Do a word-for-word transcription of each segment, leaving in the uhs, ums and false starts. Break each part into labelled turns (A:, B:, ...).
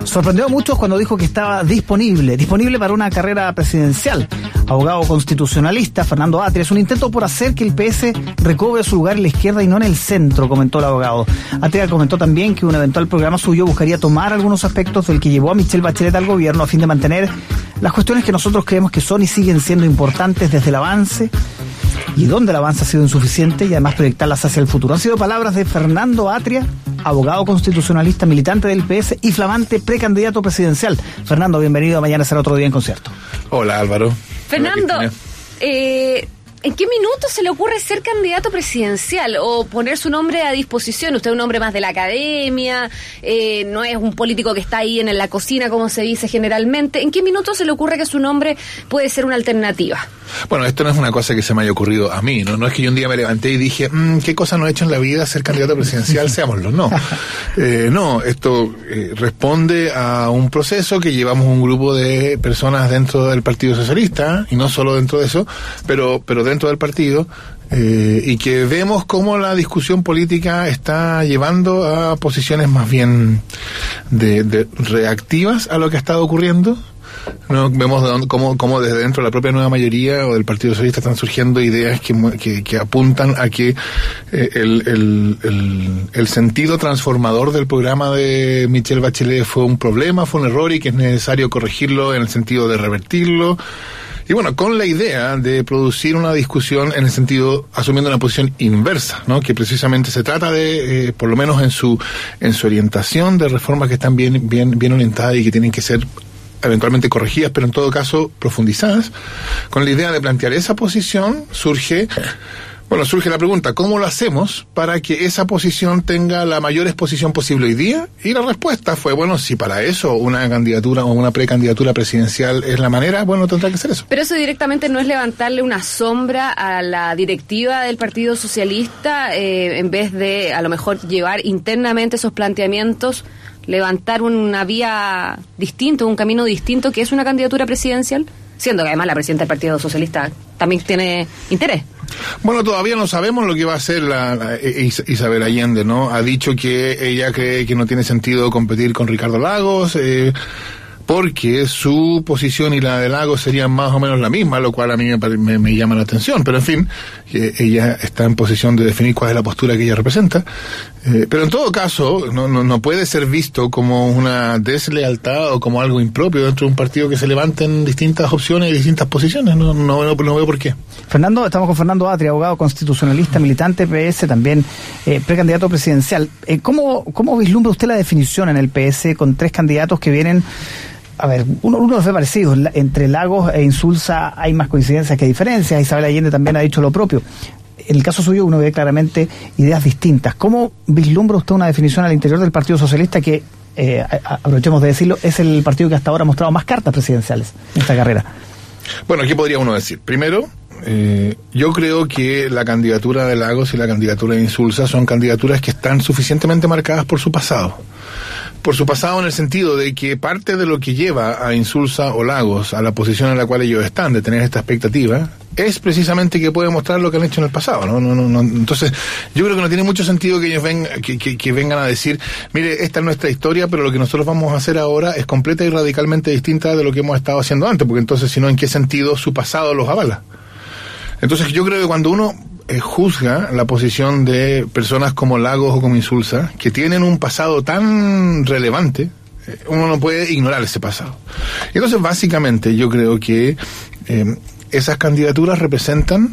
A: Sorprendió a muchos cuando dijo que estaba disponible, disponible para una carrera presidencial. Abogado constitucionalista, Fernando Atria, es un intento por hacer que el P S recobre su lugar en la izquierda y no en el centro, comentó el abogado. Atria comentó también que un eventual programa suyo buscaría tomar algunos aspectos del que llevó a Michelle Bachelet al gobierno a fin de mantener las cuestiones que nosotros creemos que son y siguen siendo importantes desde el avance y donde el avance ha sido insuficiente, y además proyectarlas hacia el futuro. Han sido palabras de Fernando Atria, abogado constitucionalista, militante del P S y flamante precandidato presidencial. Fernando, bienvenido a Mañana Será Otro Día en Concierto.
B: Hola, Álvaro.
C: Fernando, eh, ¿en qué minuto se le ocurre ser candidato presidencial o poner su nombre a disposición? Usted es un hombre más de la academia, eh, no es un político que está ahí en la cocina, como se dice generalmente. ¿En qué minuto se le ocurre que su nombre puede ser una alternativa?
B: Bueno, esto no es una cosa que se me haya ocurrido a mí, ¿no? No es que yo un día me levanté y dije, mmm, ¿qué cosa no he hecho en la vida ser candidato presidencial? Seámoslo, no. Eh, no, esto eh, responde a un proceso que llevamos un grupo de personas dentro del Partido Socialista, y no solo dentro de eso, pero, pero dentro del partido, eh, y que vemos cómo la discusión política está llevando a posiciones más bien de, de reactivas a lo que ha estado ocurriendo. No, vemos cómo, cómo desde dentro de la propia nueva mayoría o del Partido Socialista están surgiendo ideas que, que, que apuntan a que eh, el, el, el, el sentido transformador del programa de Michelle Bachelet fue un problema, fue un error y que es necesario corregirlo en el sentido de revertirlo. Y bueno, con la idea de producir una discusión en el sentido, asumiendo una posición inversa, ¿no? Que precisamente se trata de, eh, por lo menos en su, en su orientación, de reformas que están bien, bien, bien orientadas y que tienen que ser eventualmente corregidas, pero en todo caso profundizadas. Con la idea de plantear esa posición surge, bueno, surge la pregunta, ¿cómo lo hacemos para que esa posición tenga la mayor exposición posible hoy día? Y la respuesta fue, bueno, si para eso una candidatura o una precandidatura presidencial es la manera, bueno, tendrá que ser eso.
C: Pero eso directamente no es levantarle una sombra a la directiva del Partido Socialista, eh, en vez de a lo mejor llevar internamente esos planteamientos, levantar una vía distinta, un camino distinto, que es una candidatura presidencial, siendo que además la presidenta del Partido Socialista también tiene interés.
B: Bueno, todavía no sabemos lo que va a hacer la, la Isabel Allende, ¿no? Ha dicho que ella cree que no tiene sentido competir con Ricardo Lagos, eh, porque su posición y la de Lagos serían más o menos la misma, lo cual a mí me, me, me llama la atención, pero en fin, que ella está en posición de definir cuál es la postura que ella representa, eh, pero en todo caso no, no, no puede ser visto como una deslealtad o como algo impropio dentro de un partido que se levanten distintas opciones y distintas posiciones. No, no, no, no veo por qué.
A: Fernando, estamos con Fernando Atria, abogado constitucionalista, militante P S, también eh, precandidato presidencial. Eh, ¿cómo, ¿Cómo vislumbra usted la definición en el P S con tres candidatos que vienen? A ver, uno, uno los ve parecidos. Entre Lagos e Insulza hay más coincidencias que diferencias. Isabel Allende también ha dicho lo propio. En el caso suyo uno ve claramente ideas distintas. ¿Cómo vislumbra usted una definición al interior del Partido Socialista que, eh, aprovechemos de decirlo, es el partido que hasta ahora ha mostrado más cartas presidenciales en esta carrera?
B: Bueno, ¿qué podría uno decir? Primero, eh, yo creo que la candidatura de Lagos y la candidatura de Insulza son candidaturas que están suficientemente marcadas por su pasado. Por su pasado en el sentido de que parte de lo que lleva a Insulza o Lagos a la posición en la cual ellos están, de tener esta expectativa, es precisamente que puede mostrar lo que han hecho en el pasado, ¿no? No, no, no. Entonces, yo creo que no tiene mucho sentido que ellos vengan, que, que, que vengan a decir, mire, esta es nuestra historia, pero lo que nosotros vamos a hacer ahora es completa y radicalmente distinta de lo que hemos estado haciendo antes, porque entonces, si no, ¿en qué sentido su pasado los avala? Entonces, yo creo que cuando uno Eh, juzga la posición de personas como Lagos o como Insulza, que tienen un pasado tan relevante, eh, uno no puede ignorar ese pasado. Entonces, básicamente, yo creo que eh, esas candidaturas representan,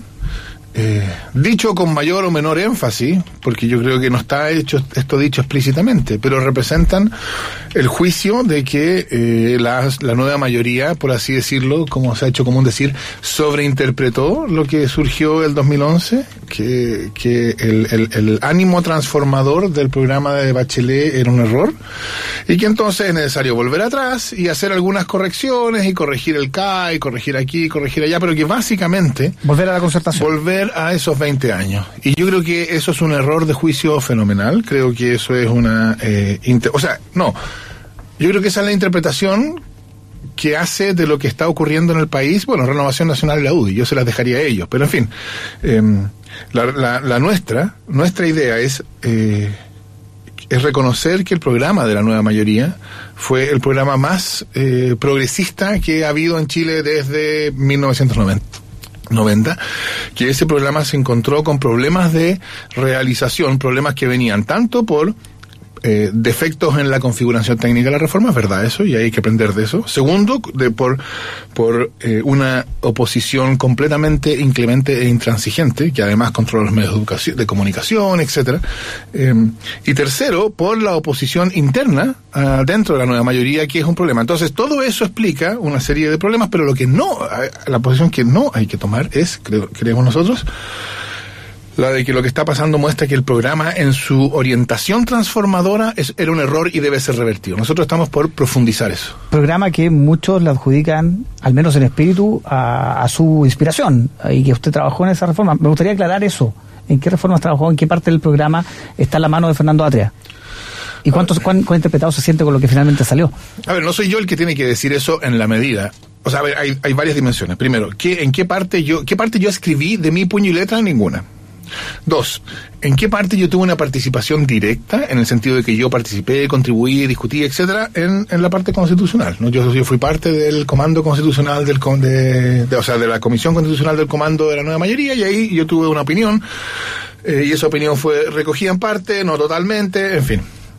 B: eh, dicho con mayor o menor énfasis, porque yo creo que no está hecho esto dicho explícitamente, pero representan el juicio de que eh, la, la nueva mayoría, por así decirlo, como se ha hecho común decir, sobreinterpretó lo que surgió el dos mil once, que, que el, el, el ánimo transformador del programa de Bachelet era un error, y que entonces es necesario volver atrás y hacer algunas correcciones y corregir el C A I, corregir aquí, corregir allá, pero que básicamente
A: volver a la concertación,
B: volver a esos veinte años. Y yo creo que eso es un error de juicio fenomenal. Creo que eso es una eh, inter- o sea, no, yo creo que esa es la interpretación que hace de lo que está ocurriendo en el país, bueno, Renovación Nacional y la U D I, yo se las dejaría a ellos, pero en fin, eh, la, la, la nuestra, nuestra idea es eh, es reconocer que el programa de la nueva mayoría fue el programa más eh, progresista que ha habido en Chile desde mil novecientos noventa, que ese programa se encontró con problemas de realización, problemas que venían tanto por Eh, defectos en la configuración técnica de la reforma, es verdad eso, y hay que aprender de eso. Segundo, de, por, por eh, una oposición completamente inclemente e intransigente, que además controla los medios de, educación, de comunicación, etcétera. Eh, y tercero, por la oposición interna uh, dentro de la nueva mayoría, que es un problema. Entonces, todo eso explica una serie de problemas, pero lo que no, la posición que no hay que tomar es, creo, creemos nosotros, la de que lo que está pasando muestra que el programa en su orientación transformadora es, era un error y debe ser revertido. Nosotros estamos por profundizar eso.
A: Programa que muchos le adjudican, al menos en espíritu, a, a su inspiración, y que usted trabajó en esa reforma. Me gustaría aclarar eso. ¿En qué reformas trabajó? ¿En qué parte del programa está la mano de Fernando Atria? ¿Y cuántos, cuán, cuán interpretado se siente con lo que finalmente salió?
B: A ver, no soy yo el que tiene que decir eso en la medida. O sea, a ver, hay, hay varias dimensiones. Primero, ¿qué, ¿en qué parte yo, qué parte yo escribí de mi puño y letra? Ninguna. Dos, ¿en qué parte yo tuve una participación directa, en el sentido de que yo participé, contribuí, discutí, etcétera, en, en la parte constitucional, ¿no? Yo, yo fui parte del comando constitucional, del de, de, o sea, de la comisión constitucional del comando de la nueva mayoría, y ahí yo tuve una opinión, eh, y esa opinión fue recogida en parte, no totalmente, en fin.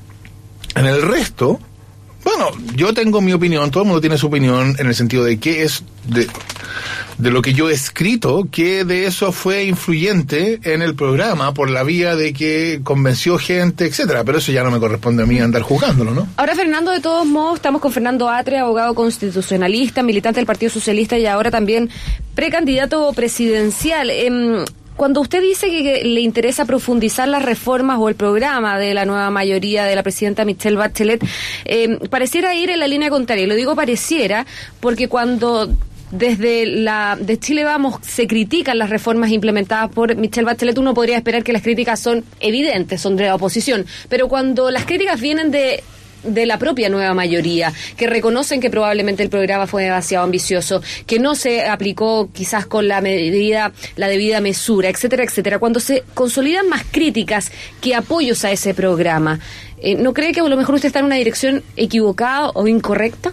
B: En el resto, bueno, yo tengo mi opinión, todo el mundo tiene su opinión, en el sentido de qué es... de de lo que yo he escrito, que de eso fue influyente en el programa por la vía de que convenció gente, etcétera, pero eso ya no me corresponde a mí andar juzgándolo, ¿no?
C: Ahora, Fernando, de todos modos, estamos con Fernando Atria, abogado constitucionalista, militante del Partido Socialista y ahora también precandidato presidencial. Eh, Cuando usted dice que le interesa profundizar las reformas o el programa de la nueva mayoría de la presidenta Michelle Bachelet, eh, pareciera ir en la línea contraria. Y lo digo pareciera porque cuando desde la de Chile Vamos se critican las reformas implementadas por Michelle Bachelet, uno podría esperar que las críticas son evidentes, son de la oposición. Pero cuando las críticas vienen de... de la propia nueva mayoría, que reconocen que probablemente el programa fue demasiado ambicioso, que no se aplicó quizás con la medida, la debida mesura, etcétera, etcétera. Cuando se consolidan más críticas que apoyos a ese programa, eh, ¿no cree que a lo mejor usted está en una dirección equivocada o incorrecta?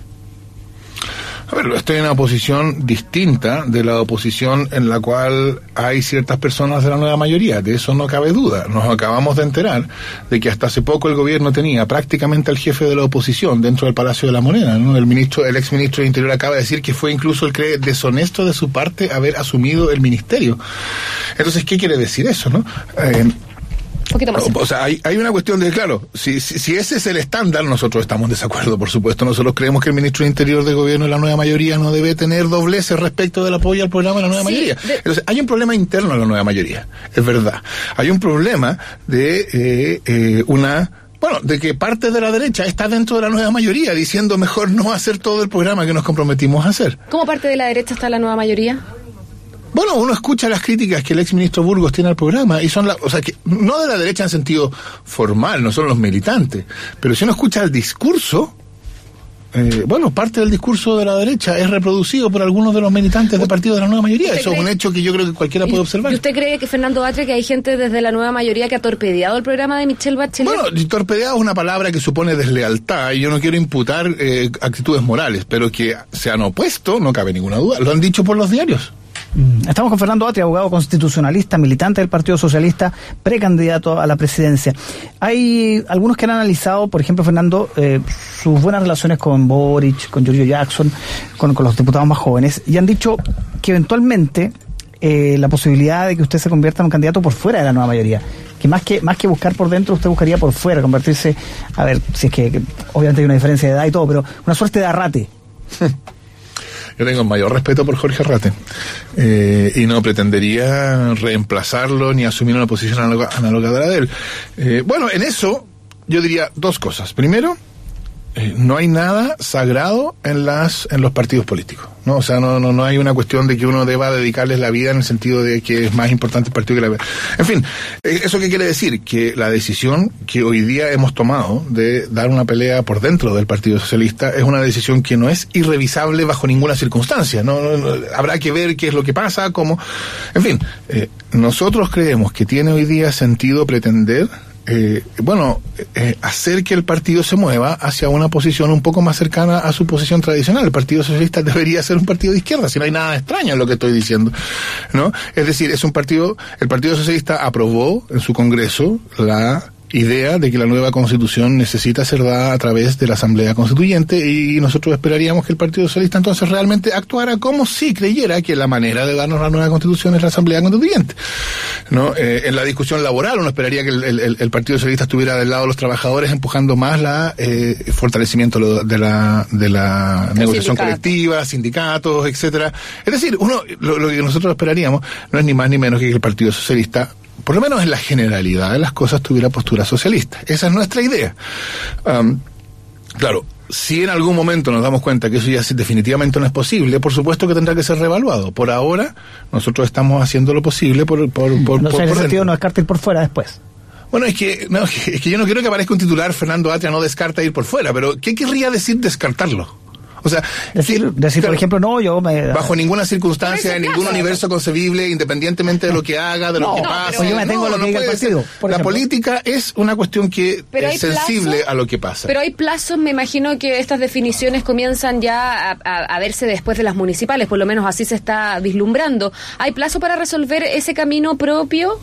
B: A ver, estoy en una posición distinta de la oposición en la cual hay ciertas personas de la nueva mayoría, de eso no cabe duda. Nos acabamos de enterar de que hasta hace poco el gobierno tenía prácticamente al jefe de la oposición dentro del Palacio de la Moneda, ¿no? El ministro, el ex ministro de Interior acaba de decir que fue incluso el cree deshonesto de su parte haber asumido el ministerio. Entonces, ¿qué quiere decir eso, no? Eh, O, o sea, hay, hay una cuestión de, claro, si, si, si ese es el estándar, nosotros estamos en desacuerdo, por supuesto. Nosotros creemos que el ministro de Interior del gobierno de la nueva mayoría no debe tener dobleces respecto del apoyo al programa de la nueva sí, mayoría. De... Entonces, hay un problema interno en la nueva mayoría, es verdad. Hay un problema de eh, eh, una... Bueno, de que parte de la derecha está dentro de la nueva mayoría diciendo mejor no hacer todo el programa que nos comprometimos a hacer.
C: ¿Cómo parte de la derecha está la nueva mayoría?
B: Bueno, uno escucha las críticas que el exministro Burgos tiene al programa y son la, o sea, que no de la derecha en sentido formal, no son los militantes, pero si uno escucha el discurso, eh, bueno, parte del discurso de la derecha es reproducido por algunos de los militantes del partido de la nueva mayoría. Eso cree? Es un hecho que yo creo que cualquiera puede observar.
C: ¿Y usted cree que, Fernando Atria, que hay gente desde la nueva mayoría que ha torpedeado el programa de Michelle Bachelet?
B: Bueno, torpedeado es una palabra que supone deslealtad y yo no quiero imputar eh, actitudes morales, pero que se han opuesto, no cabe ninguna duda, lo han dicho por los diarios.
A: Estamos con Fernando Atria, abogado constitucionalista, militante del Partido Socialista, precandidato a la presidencia. Hay algunos que han analizado, por ejemplo, Fernando, eh, sus buenas relaciones con Boric, con Giorgio Jackson, con, con los diputados más jóvenes, y han dicho que eventualmente eh, la posibilidad de que usted se convierta en un candidato por fuera de la nueva mayoría, que más que más que buscar por dentro, usted buscaría por fuera, convertirse, a ver, si es que, que obviamente hay una diferencia de edad y todo, pero una suerte de Arrate.
B: Yo tengo mayor respeto por Jorge Arrate eh, y no pretendería reemplazarlo ni asumir una posición análoga, análoga a la de él. Eh, bueno, en eso yo diría dos cosas. Primero, eh, no hay nada sagrado en las en los partidos políticos, ¿no? O sea, no, no, no hay una cuestión de que uno deba dedicarles la vida en el sentido de que es más importante el partido que la vida. En fin, ¿eso qué quiere decir? Que la decisión que hoy día hemos tomado de dar una pelea por dentro del Partido Socialista es una decisión que no es irrevisable bajo ninguna circunstancia, ¿no? no, no habrá que ver qué es lo que pasa, cómo... En fin, eh, nosotros creemos que tiene hoy día sentido pretender eh, bueno, eh, hacer que el partido se mueva hacia una posición un poco más cercana a su posición tradicional. El Partido Socialista debería ser un partido de izquierda, si no hay nada extraño en lo que estoy diciendo, ¿no? Es decir, es un partido, el Partido Socialista aprobó en su Congreso la idea de que la nueva Constitución necesita ser dada a través de la Asamblea Constituyente, y nosotros esperaríamos que el Partido Socialista entonces realmente actuara como si creyera que la manera de darnos la nueva Constitución es la Asamblea Constituyente, ¿no? Eh, en la discusión laboral uno esperaría que el, el, el Partido Socialista estuviera del lado de los trabajadores, empujando más la eh, fortalecimiento de la de la el negociación sindicato. colectiva, sindicatos, etcétera. Es decir, uno lo, lo que nosotros esperaríamos no es ni más ni menos que el Partido Socialista, por lo menos en la generalidad de las cosas, tuviera postura socialista. Esa es nuestra idea. Um, claro, si en algún momento nos damos cuenta que eso ya definitivamente no es posible, por supuesto que tendrá que ser reevaluado. Por ahora, nosotros estamos haciendo lo posible por... por, por
A: no
B: por,
A: sé, en
B: por
A: ese sentido no descarta ir por fuera después.
B: Bueno, es que, no, es que yo no quiero que aparezca un titular, Fernando Atria no descarta ir por fuera, pero ¿qué querría decir descartarlo? O sea,
A: decir,
B: sí,
A: decir
B: claro,
A: por ejemplo, no, yo me...
B: bajo ninguna circunstancia, en ningún universo concebible, independientemente de lo que haga, de lo
A: no,
B: que
A: no,
B: pase.
A: yo me tengo
B: no,
A: lo que diga el partido.
B: La
A: ejemplo.
B: política es una cuestión que pero es sensible plazos, a lo que pasa.
C: Pero hay plazos, me imagino que estas definiciones comienzan ya a, a, a verse después de las municipales, por lo menos así se está vislumbrando. ¿Hay plazo para resolver ese camino propio?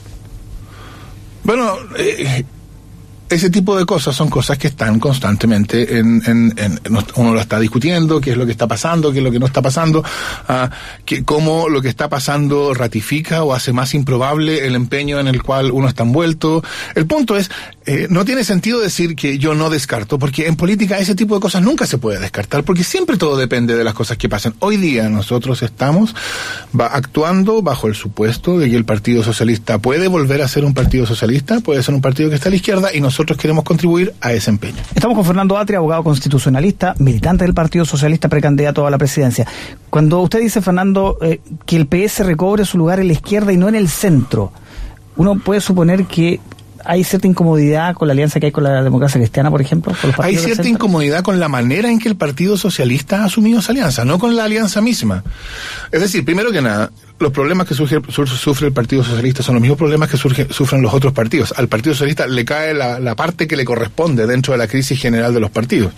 B: Bueno, eh, ese tipo de cosas son cosas que están constantemente en, en, en, uno lo está discutiendo, qué es lo que está pasando, qué es lo que no está pasando, uh, que cómo lo que está pasando ratifica o hace más improbable el empeño en el cual uno está envuelto. El punto es, eh, no tiene sentido decir que yo no descarto, porque en política ese tipo de cosas nunca se puede descartar, porque siempre todo depende de las cosas que pasan. Hoy día nosotros estamos va, actuando bajo el supuesto de que el Partido Socialista puede volver a ser un partido socialista, puede ser un partido que está a la izquierda, y nosotros Nosotros queremos contribuir a ese empeño.
A: Estamos con Fernando Atria, abogado constitucionalista, militante del Partido Socialista, precandidato a la presidencia. Cuando usted dice, Fernando, eh, que el P S recobre su lugar en la izquierda y no en el centro, uno puede suponer que hay cierta incomodidad con la alianza que hay con la democracia cristiana, por ejemplo. Con los
B: hay cierta incomodidad con la manera en que el Partido Socialista ha asumido esa alianza, no con la alianza misma. Es decir, primero que nada, los problemas que surge, sufre el Partido Socialista son los mismos problemas que surge, sufren los otros partidos. Al Partido Socialista le cae la, la parte que le corresponde dentro de la crisis general de los partidos.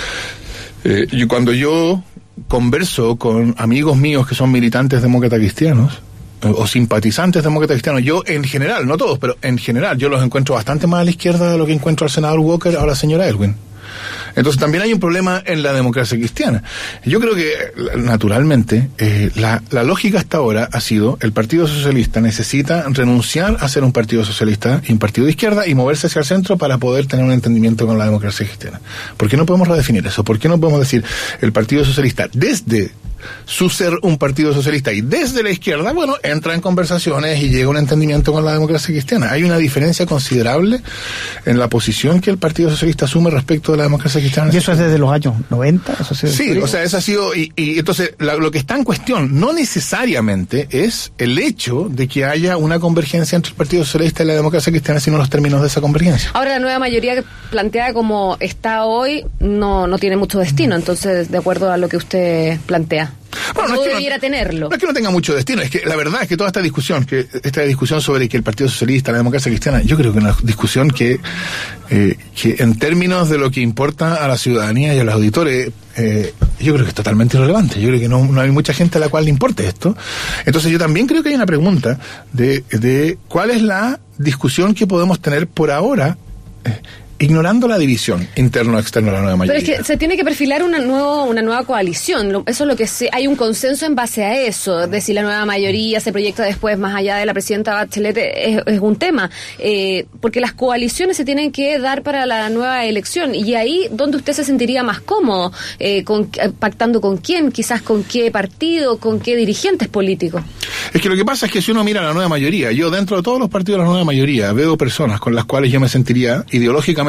B: Eh, y cuando yo converso con amigos míos que son militantes demócratas cristianos, o simpatizantes demócratas cristianos, yo en general, no todos, pero en general, yo los encuentro bastante más a la izquierda de lo que encuentro al senador Walker o a la señora Elwin. Entonces también hay un problema en la democracia cristiana. Yo creo que, naturalmente, eh, la, la lógica hasta ahora ha sido, el Partido Socialista necesita renunciar a ser un partido socialista y un partido de izquierda y moverse hacia el centro para poder tener un entendimiento con la democracia cristiana. ¿Por qué no podemos redefinir eso? ¿Por qué no podemos decir el Partido Socialista desde su ser un partido socialista y desde la izquierda, bueno, entra en conversaciones y llega a un entendimiento con la democracia cristiana? Hay una diferencia considerable en la posición que el Partido Socialista asume respecto de la democracia cristiana.
A: ¿Y eso es desde los años noventa? ¿Eso sí,
B: sí, o sea, eso ha sido, y, y entonces la, lo que está en cuestión no necesariamente es el hecho de que haya una convergencia entre el Partido Socialista y la democracia cristiana, sino los términos de esa convergencia.
C: Ahora, la nueva mayoría planteada como está hoy no, no tiene mucho destino, entonces, de acuerdo a lo que usted plantea. Bueno, no, no es que debiera no, tenerlo.
B: No es que no tenga mucho destino, es que la verdad es que toda esta discusión, que esta discusión sobre que el Partido Socialista, la democracia cristiana, yo creo que es una discusión que, eh, que en términos de lo que importa a la ciudadanía y a los auditores, eh, yo creo que es totalmente irrelevante. Yo creo que no, no hay mucha gente a la cual le importe esto. Entonces yo también creo que hay una pregunta de, de cuál es la discusión que podemos tener por ahora, eh, ignorando la división interno-externa de la nueva mayoría.
C: Pero es que se tiene que perfilar una, nuevo, una nueva coalición. Eso es lo que se, hay un consenso en base a eso, de si la nueva mayoría se proyecta después más allá de la presidenta Bachelet, es, es un tema. Eh, porque las coaliciones se tienen que dar para la nueva elección. Y ahí, ¿dónde usted se sentiría más cómodo? Eh, con, ¿Pactando con quién? Quizás con qué partido, con qué dirigentes políticos.
B: Es que lo que pasa es que si uno mira a la nueva mayoría, yo dentro de todos los partidos de la nueva mayoría veo personas con las cuales yo me sentiría ideológicamente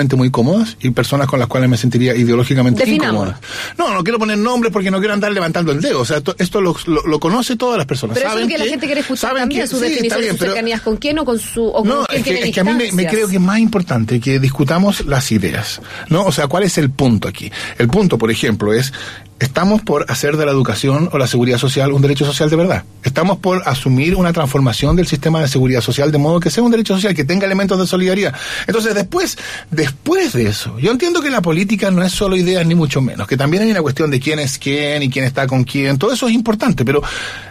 B: ideológicamente muy cómodas y personas con las cuales me sentiría ideológicamente incómodas. No, no quiero poner nombres porque no quiero andar levantando el dedo. O sea, esto, esto lo, lo, lo conoce todas las personas.
C: Pero
B: saben
C: eso es que, que la gente quiere escuchar también
B: que,
C: sus
B: sí,
C: definiciones, sus cercanías, con quién o con su... O
B: no,
C: con quién
B: es que,
C: tiene
B: es que a mí me, me creo que es más importante que discutamos las ideas, ¿no? O sea, ¿cuál es el punto aquí? El punto, por ejemplo, es... Estamos por hacer de la educación o la seguridad social un derecho social de verdad. Estamos por asumir una transformación del sistema de seguridad social de modo que sea un derecho social, que tenga elementos de solidaridad. Entonces, después, después de eso, yo entiendo que la política no es solo ideas ni mucho menos, que también hay una cuestión de quién es quién y quién está con quién. Todo eso es importante, pero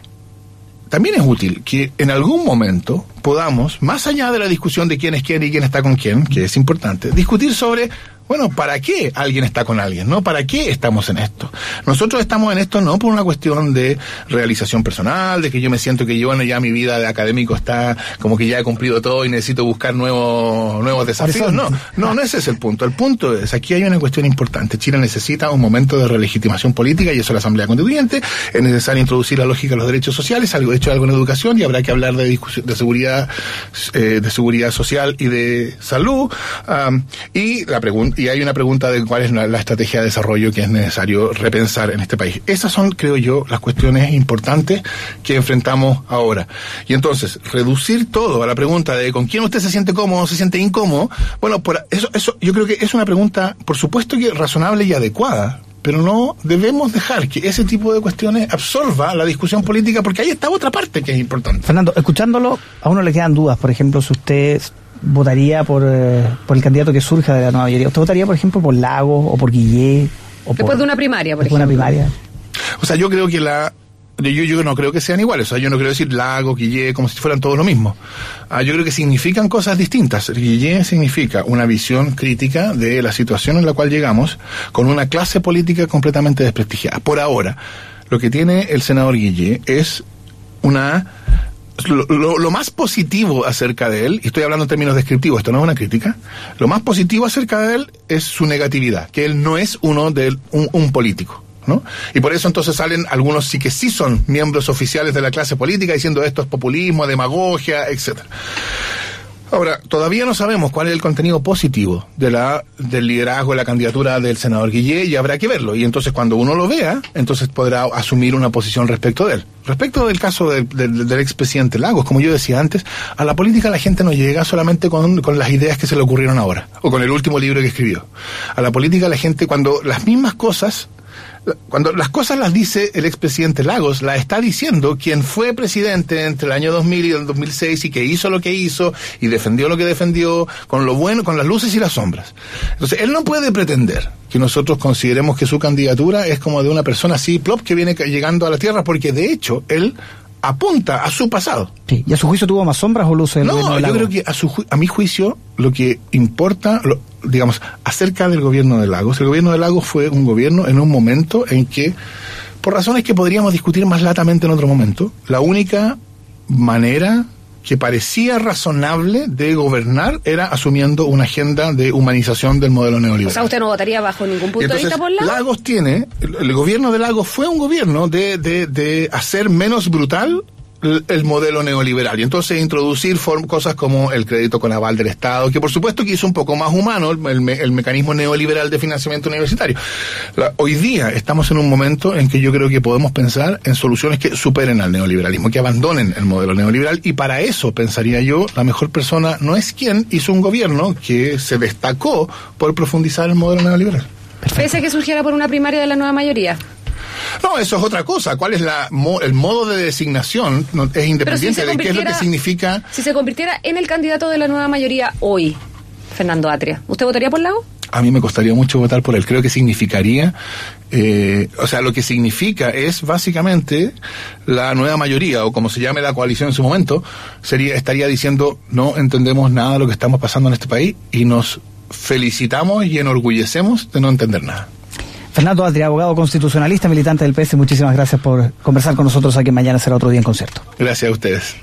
B: también es útil que en algún momento podamos, más allá de la discusión de quién es quién y quién está con quién, que es importante, discutir sobre... Bueno, ¿para qué alguien está con alguien? ¿No? ¿Para qué estamos en esto? Nosotros estamos en esto no por una cuestión de realización personal, de que yo me siento que yo, bueno, ya mi vida de académico está como que ya he cumplido todo y necesito buscar nuevos nuevos desafíos. No, no, no ese es el punto. El punto es, aquí hay una cuestión importante. Chile necesita un momento de relegitimación política y eso es la Asamblea Constituyente. Es necesario introducir la lógica de los derechos sociales, algo hecho algo en educación y habrá que hablar de discusión, de seguridad, eh, de seguridad social y de salud. Um, y la pregunta Y hay una pregunta de cuál es la, la estrategia de desarrollo que es necesario repensar en este país. Esas son, creo yo, las cuestiones importantes que enfrentamos ahora. Y entonces, reducir todo a la pregunta de con quién usted se siente cómodo o se siente incómodo, bueno, por eso, eso yo creo que es una pregunta, por supuesto que razonable y adecuada, pero no debemos dejar que ese tipo de cuestiones absorba la discusión política, porque ahí está otra parte que es importante.
A: Fernando, escuchándolo, a uno le quedan dudas. Por ejemplo, si usted votaría por, eh, por el candidato que surja de la nueva mayoría, ¿usted votaría, por ejemplo, por Lagos o por Guillé? O
C: después
A: por,
C: de una primaria, por
A: ejemplo. Una primaria.
B: O sea, yo creo que la... Yo, yo no creo que sean iguales, o sea, yo no quiero decir Lagos, Guillé, como si fueran todos lo mismo. Ah, yo creo que significan cosas distintas. Guillé significa una visión crítica de la situación en la cual llegamos, con una clase política completamente desprestigiada. Por ahora, lo que tiene el senador Guillé es una... Lo, lo, lo más positivo acerca de él, y estoy hablando en términos descriptivos, esto no es una crítica, lo más positivo acerca de él es su negatividad, que él no es uno de un, un político, ¿no? Y por eso entonces salen algunos sí que sí son miembros oficiales de la clase política diciendo esto es populismo, demagogia, etcétera. Ahora, todavía no sabemos cuál es el contenido positivo de la del liderazgo de la candidatura del senador Guillé y habrá que verlo. Y entonces cuando uno lo vea, entonces podrá asumir una posición respecto de él. Respecto del caso del, del, del expresidente Lagos, como yo decía antes, a la política la gente no llega solamente con, con las ideas que se le ocurrieron ahora, o con el último libro que escribió. A la política la gente, cuando las mismas cosas... Cuando las cosas las dice el expresidente Lagos, las está diciendo quien fue presidente entre el año dos mil y el dos mil seis y que hizo lo que hizo y defendió lo que defendió, con lo bueno, con las luces y las sombras. Entonces, él no puede pretender que nosotros consideremos que su candidatura es como de una persona así, plop, que viene llegando a la tierra, porque de hecho, él apunta a su pasado.
A: Sí. ¿Y a su juicio tuvo más sombras o luces?
B: No, yo creo que a, su ju- a mi juicio lo que importa, lo, digamos, acerca del gobierno de Lagos, el gobierno de Lagos fue un gobierno en un momento en que, por razones que podríamos discutir más latamente en otro momento, la única manera que parecía razonable de gobernar era asumiendo una agenda de humanización del modelo neoliberal.
C: O sea, usted no votaría bajo ningún punto
B: entonces,
C: de vista por Lagos.
B: Lagos tiene, el, el gobierno de Lagos fue un gobierno de, de, de hacer menos brutal el, el modelo neoliberal y entonces introducir form, cosas como el crédito con aval del Estado, que por supuesto que hizo un poco más humano el, el, me, el mecanismo neoliberal de financiamiento universitario. La, hoy día estamos en un momento en que yo creo que podemos pensar en soluciones que superen al neoliberalismo, que abandonen el modelo neoliberal, y para eso pensaría yo, la mejor persona no es quien hizo un gobierno que se destacó por profundizar el modelo neoliberal.
C: Pese a que surgiera por una primaria de la nueva mayoría.
B: No, eso es otra cosa. ¿Cuál es la mo, el modo de designación? No, es independiente si de qué es lo que significa.
C: Si se convirtiera en el candidato de la nueva mayoría hoy, Fernando Atria, ¿usted votaría por Lagos?
B: A mí me costaría mucho votar por él. Creo que significaría, eh, o sea, lo que significa es básicamente la nueva mayoría, o como se llame la coalición en su momento, sería estaría diciendo no entendemos nada de lo que estamos pasando en este país y nos felicitamos y enorgullecemos de no entender nada.
A: Fernando Atria, abogado constitucionalista, militante del P S, muchísimas gracias por conversar con nosotros aquí en Mañana Será Otro Día en Concierto.
B: Gracias a ustedes.